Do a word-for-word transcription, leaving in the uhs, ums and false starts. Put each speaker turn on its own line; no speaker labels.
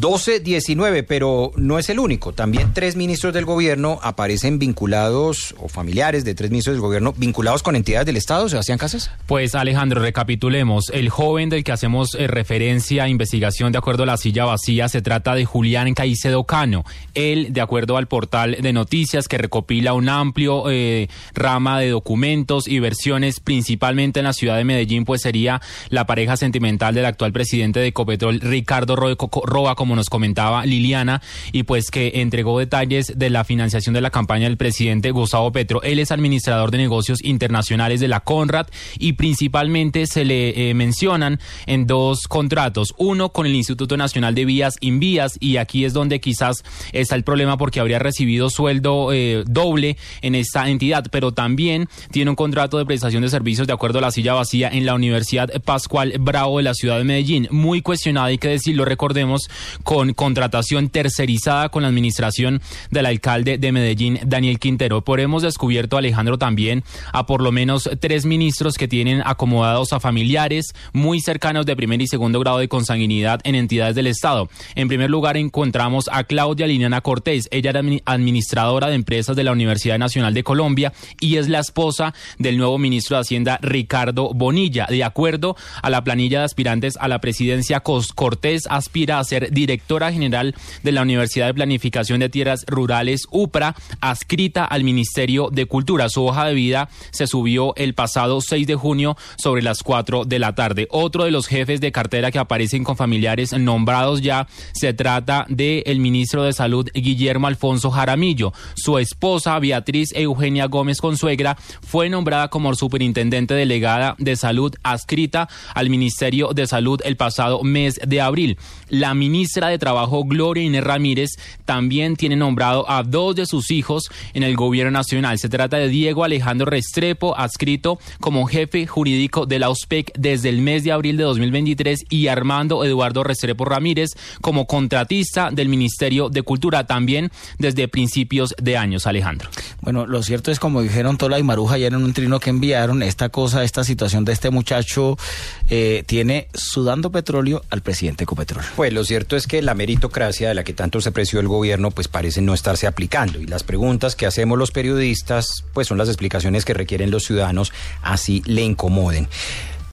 doce diecinueve, pero no es el único. También tres ministros del gobierno aparecen vinculados, o familiares de tres ministros del gobierno, vinculados con entidades del Estado. Sebastián Casas.
Pues Alejandro, recapitulemos. El joven del que hacemos eh, referencia a investigación de acuerdo a la silla vacía se trata de Julián Caicedo Cano. Él, de acuerdo al portal de noticias que recopila un amplio eh, rama de documentos y versiones, principalmente en la ciudad de Medellín, pues sería la pareja sentimental del actual presidente de Ecopetrol, Ricardo Roa, como nos comentaba Liliana, y pues que entregó detalles de la financiación de la campaña del presidente Gustavo Petro. Él es administrador de negocios internacionales de la Conrad y principalmente se le eh, mencionan en dos contratos, uno con el Instituto Nacional de Vías Invías, y aquí es donde quizás está el problema porque habría recibido sueldo eh, doble en esta entidad, pero también tiene un contrato de prestación de servicios de acuerdo a la silla vacía en la Universidad Pascual Bravo de la ciudad de Medellín, muy cuestionada, hay que decirlo, recordemos, con contratación tercerizada con la administración del alcalde de Medellín, Daniel Quintero. Por hemos descubierto, Alejandro, también a por lo menos tres ministros que tienen acomodados a familiares muy cercanos de primer y segundo grado de consanguinidad en entidades del Estado. En primer lugar encontramos a Claudia Liliana Cortés. Ella era administradora de empresas de la Universidad Nacional de Colombia y es la esposa del nuevo ministro de Hacienda, Ricardo Bonilla. De acuerdo a la planilla de aspirantes a la presidencia, Cortés aspira a ser directora general de la Universidad de Planificación de Tierras Rurales, UPRA, adscrita al Ministerio de Cultura. Su hoja de vida se subió el pasado seis de junio sobre las cuatro de la tarde. Otro de los jefes de cartera que aparecen con familiares nombrados ya se trata del ministro de Salud, Guillermo Alfonso Jaramillo. Su esposa, Beatriz Eugenia Gómez Consuegra, fue nombrada como superintendente delegada de salud adscrita al Ministerio de Salud el pasado mes de abril. La ministra de Trabajo, Gloria Inés Ramírez, también tiene nombrado a dos de sus hijos en el gobierno nacional. Se trata de Diego Alejandro Restrepo, adscrito como jefe jurídico de la O S P E C desde el mes de abril de dos mil veintitrés, y Armando Eduardo Restrepo Ramírez como contratista del Ministerio de Cultura, también desde principios de años, Alejandro.
Bueno, lo cierto es, como dijeron Tola y Maruja ayer en un trino que enviaron, esta cosa, esta situación de este muchacho eh, tiene sudando petróleo al presidente Ecopetrol. Pues lo cierto es que la meritocracia de la que tanto se preció el gobierno pues parece no estarse aplicando, y las preguntas que hacemos los periodistas pues son las explicaciones que requieren los ciudadanos, así le incomoden.